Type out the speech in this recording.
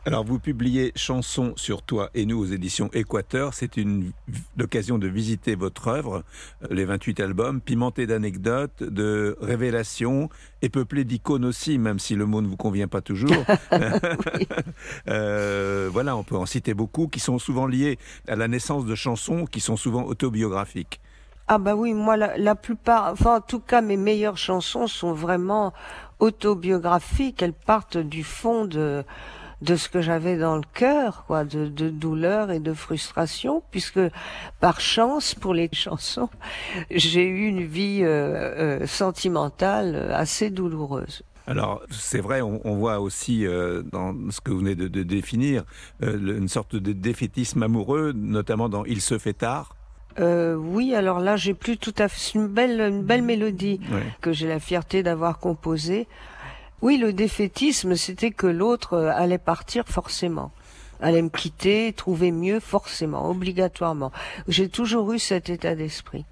Alors, vous publiez Chansons sur toi et nous aux éditions Équateur. C'est l'occasion de visiter votre œuvre, les 28 albums, pimentés d'anecdotes, de révélations et peuplés d'icônes aussi, même si le mot ne vous convient pas toujours. Oui. Voilà, on peut en citer beaucoup qui sont souvent liés à la naissance de chansons qui sont souvent autobiographiques. Ah bah oui, moi la plupart, enfin en tout cas mes meilleures chansons sont vraiment autobiographiques. Elles partent du fond de ce que j'avais dans le cœur, quoi, de douleur et de frustration, puisque par chance pour les chansons, j'ai eu une vie sentimentale assez douloureuse. Alors, c'est vrai, on voit aussi dans ce que vous venez de définir une sorte de défaitisme amoureux, notamment dans Il se fait tard. Oui, alors là, j'ai plus tout à fait c'est une belle mélodie Ouais. que j'ai la fierté d'avoir composée. Oui, le défaitisme, c'était que l'autre allait partir forcément, allait me quitter, trouver mieux forcément, obligatoirement. J'ai toujours eu cet état d'esprit.